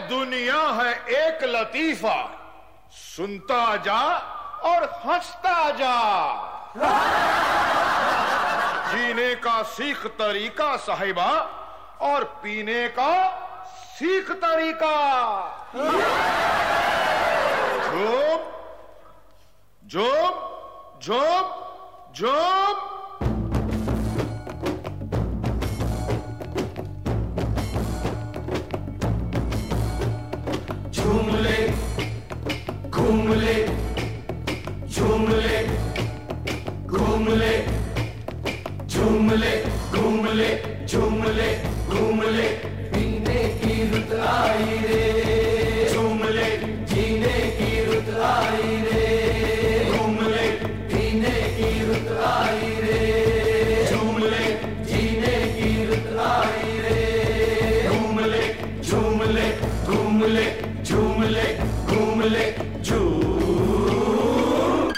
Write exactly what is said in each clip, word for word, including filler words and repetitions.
दुनिया है एक लतीफा, सुनता जा और हंसता जा। जीने का सीख तरीका साहिबा और पीने का सीख तरीका। झूम झूम झूम झूम। झूम ले घूम ले, झूम ले घूम ले, झूम ले घूम ले, झूम ले घूम ले। पीने की रुत आई रे, झूम ले जीने की रुत आई रे। घूम ले पीने की रुत आई रे, झूम ले जीने की रुत आई रे। घूम ले झूम ले घूम ले, झूम ले घूम ले झूम।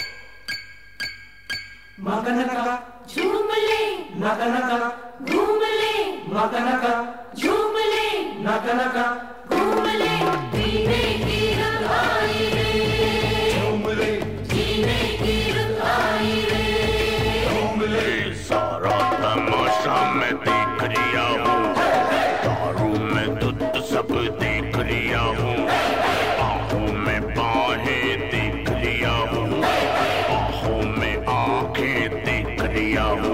मगनका झूम ले, नगनका घूम ले, मगनका झूम ले, नगनका घूम ले। पीने की रुत आई रे, झूम ले जीने की रुत आई रे। घूम ले। सारा तमाशा मैं देख लिया हूँ, दारू में दूध सब देख लिया हूँ। आँखों में बाहें देख लिया हूँ, आँखों में आँखें देख लिया हूँ।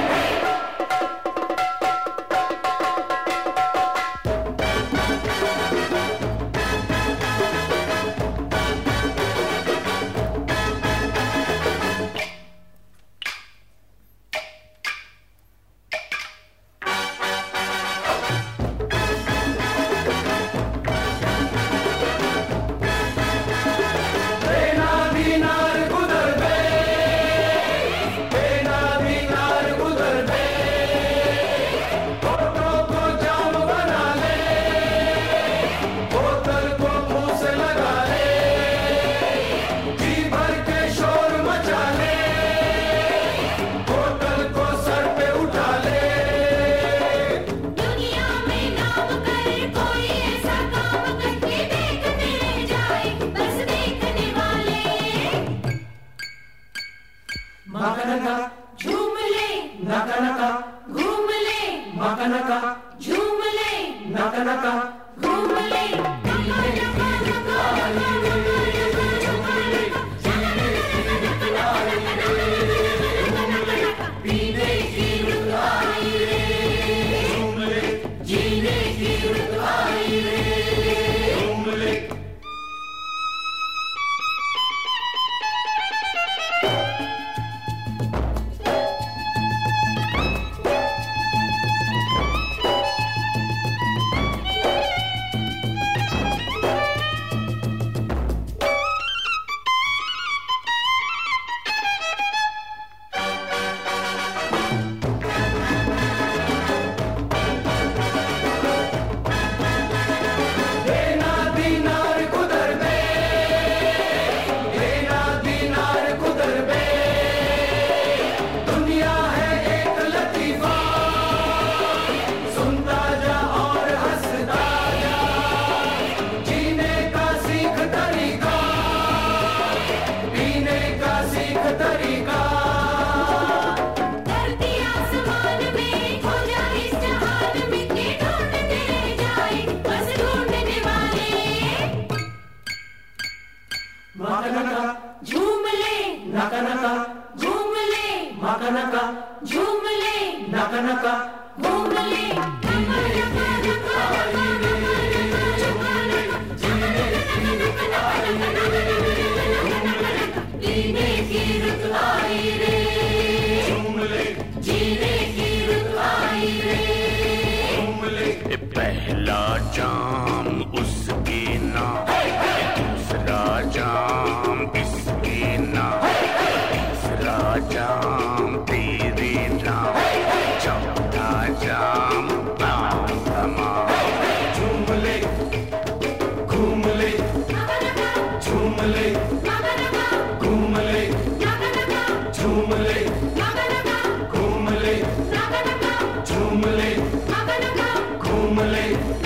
मगनका झूम ले, नगनका घूम ले, मगनका झूम ले, नगनका घूम ले। पीने की रुत आई रे, झूम ले जीने की रुत आई रे। घूम ले। मगनका झूम ले, नगनका घूम ले, मगनका झूम ले, नगनका घूम ले। पीने की रुत आई रे, झूम ले जीने की रुत आई रे। घूम ले। पहला जाम उसके नाम, दूसरा जाम इसके नाम, तीसरा जाम तेरे नाम, चौथा जाम नाम तमाम। झूम ले घूम ले, झूम ले घूम ले, झूम ले घूम ले, झूम ले घूम ले।